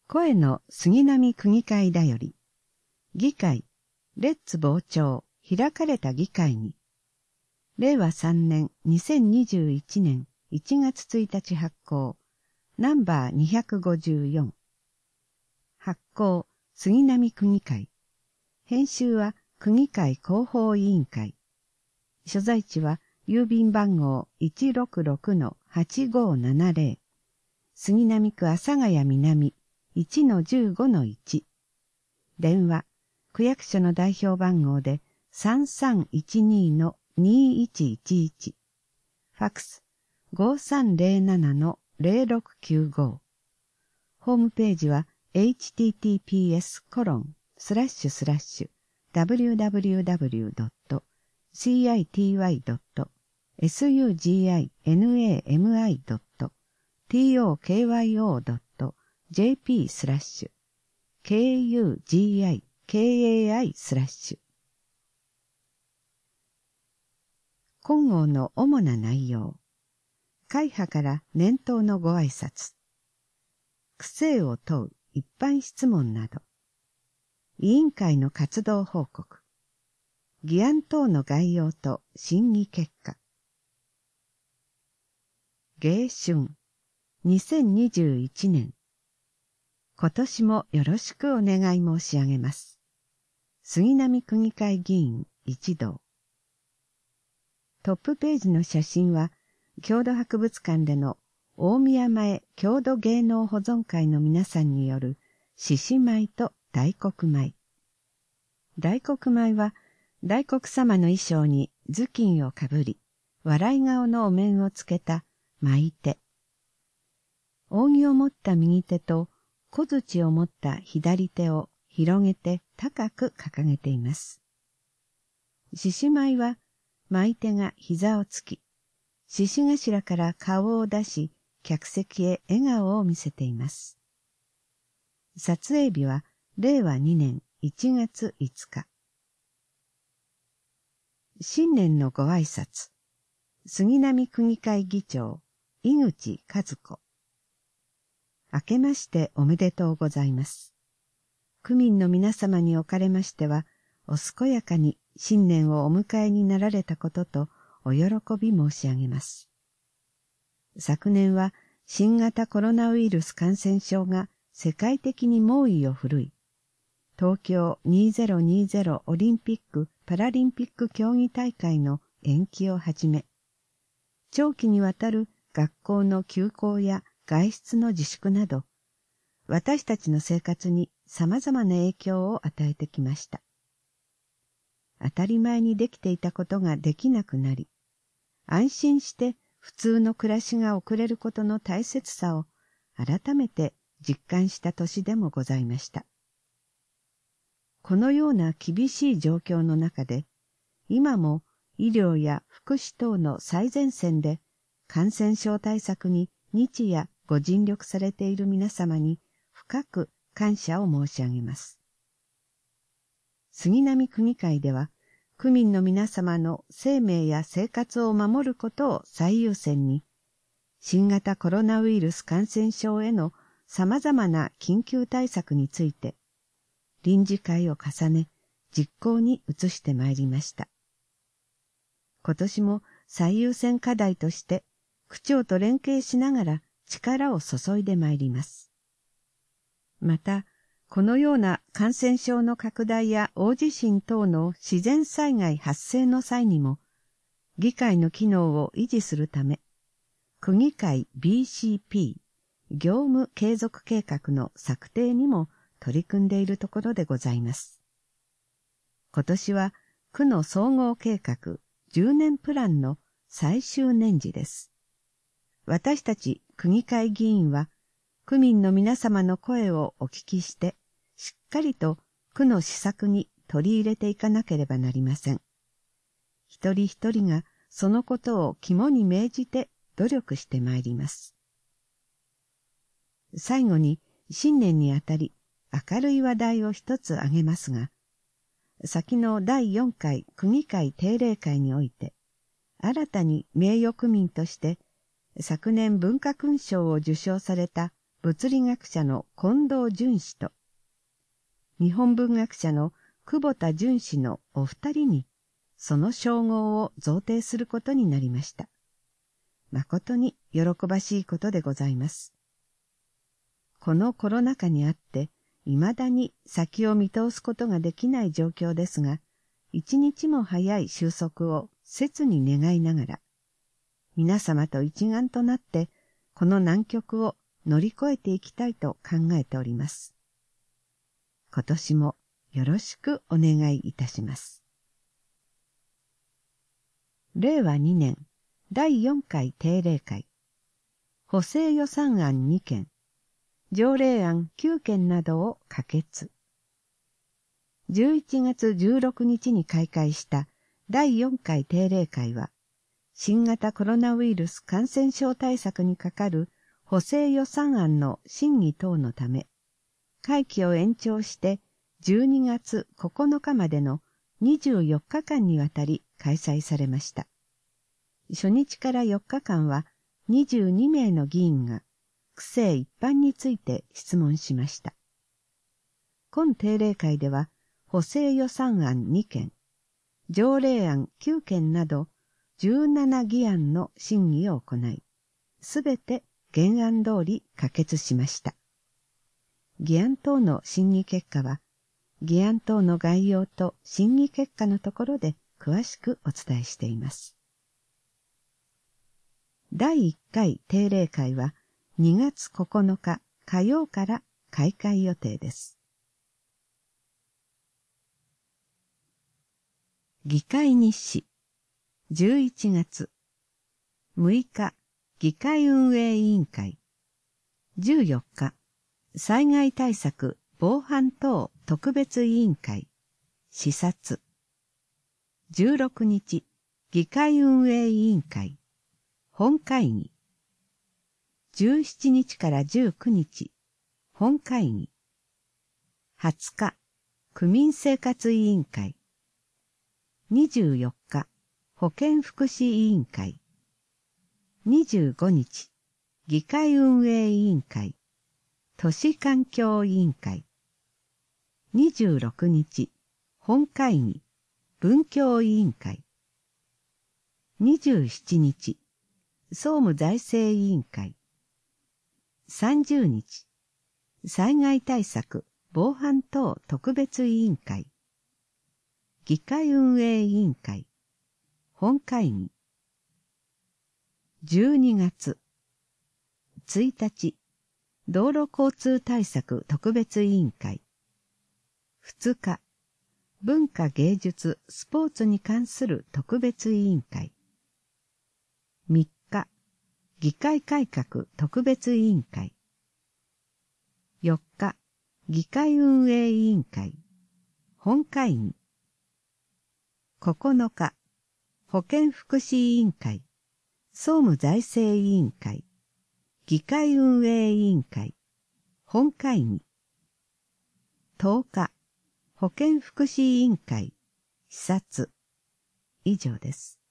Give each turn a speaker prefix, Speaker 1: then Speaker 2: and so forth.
Speaker 1: 声の杉並区議会だより、議会、レッツ傍聴、開かれた議会に、令和3年2021年1月1日発行、ナンバー254。発行、杉並区議会。編集は区議会広報委員会。所在地は郵便番号 166-8570。杉並区阿佐ヶ谷南 1-15-1。電話、区役所の代表番号で 3312-2111。ファックス 5307-0695。ホームページは https://www.cityway.sugiNami.tokyo.kai/金剛の主な内容。会派から年頭のご挨拶。区政を問う一般質問など。委員会の活動報告。議案等の概要と審議結果。迎春2021年。今年もよろしくお願い申し上げます。杉並区議会議員一同。トップページの写真は、郷土博物館での大宮前郷土芸能保存会の皆さんによる獅子舞と大黒舞。大黒舞は、大黒様の衣装に頭巾をかぶり、笑い顔のお面をつけた舞手。扇を持った右手と小槌を持った左手を広げて高く掲げています。獅子舞は、舞手が膝をつき、獅子頭から顔を出し、客席へ笑顔を見せています。撮影日は令和2年1月5日。新年のご挨拶。杉並区議会議長、井口和子。明けましておめでとうございます。区民の皆様におかれましては、お健やかに新年をお迎えになられたこととお喜び申し上げます。昨年は新型コロナウイルス感染症が世界的に猛威を振るい、東京2020オリンピック・パラリンピック競技大会の延期をはじめ、長期にわたる学校の休校や外出の自粛など、私たちの生活に様々な影響を与えてきました。当たり前にできていたことができなくなり、安心して普通の暮らしが送れることの大切さを改めて実感した年でもございました。このような厳しい状況の中で、今も医療や福祉等の最前線で感染症対策に日夜ご尽力されている皆様に深く感謝を申し上げます。杉並区議会では、区民の皆様の生命や生活を守ることを最優先に、新型コロナウイルス感染症への様々な緊急対策について、臨時会を重ね、実行に移してまいりました。今年も最優先課題として、区長と連携しながら力を注いでまいります。また、このような感染症の拡大や大地震等の自然災害発生の際にも、議会の機能を維持するため、区議会 BCP 業務継続計画の策定にも取り組んでいるところでございます。今年は区の総合計画10年プランの最終年次です。私たち区議会議員は、区民の皆様の声をお聞きして、しっかりと区の施策に取り入れていかなければなりません。一人一人がそのことを肝に銘じて努力してまいります。最後に新年にあたり明るい話題を一つ挙げますが、先の第4回区議会定例会において、新たに名誉区民として昨年文化勲章を受章された物理学者の近藤淳氏と、日本文学者の久保田淳氏のお二人に、その称号を贈呈することになりました。誠に喜ばしいことでございます。このコロナ禍にあって、未だに先を見通すことができない状況ですが、一日も早い収束を切に願いながら、皆様と一丸となって、この難局を乗り越えていきたいと考えております。今年もよろしくお願いいたします。令和2年第4回定例会、補正予算案2件、条例案9件などを可決。11月16日に開会した第4回定例会は、新型コロナウイルス感染症対策にかかる補正予算案の審議等のため、会期を延長して12月9日までの24日間にわたり開催されました。初日から4日間は22名の議員が区政一般について質問しました。今定例会では補正予算案2件、条例案9件など17議案の審議を行い、すべて原案通り可決しました。議案等の審議結果は、議案等の概要と審議結果のところで詳しくお伝えしています。第1回定例会は2月9日火曜から開会予定です。議会日誌11月6日議会運営委員会、14日災害対策防犯等特別委員会視察、16日議会運営委員会本会議、17日から19日本会議、20日区民生活委員会、24日保健福祉委員会、25日議会運営委員会都市環境委員会、26日本会議文教委員会、27日総務財政委員会、30日災害対策防犯等特別委員会、議会運営委員会本会議、12月1日道路交通対策特別委員会、2日文化芸術スポーツに関する特別委員会、3日議会改革特別委員会、4日議会運営委員会本会議、9日保健福祉委員会総務財政委員会議会運営委員会本会議、10日保健福祉委員会視察、以上です。